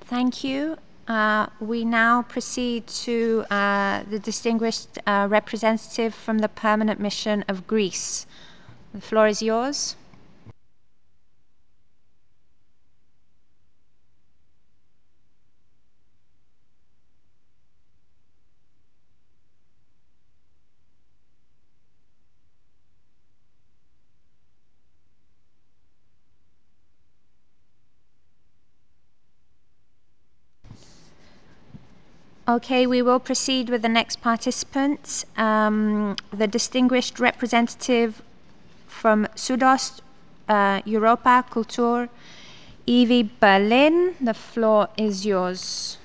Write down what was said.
Thank you. We now proceed to the distinguished representative from the Permanent Mission of Greece. The floor is yours. Okay, we will proceed with the next participant, the distinguished representative from Sudost Europa Kultur, Evie Berlin. The floor is yours.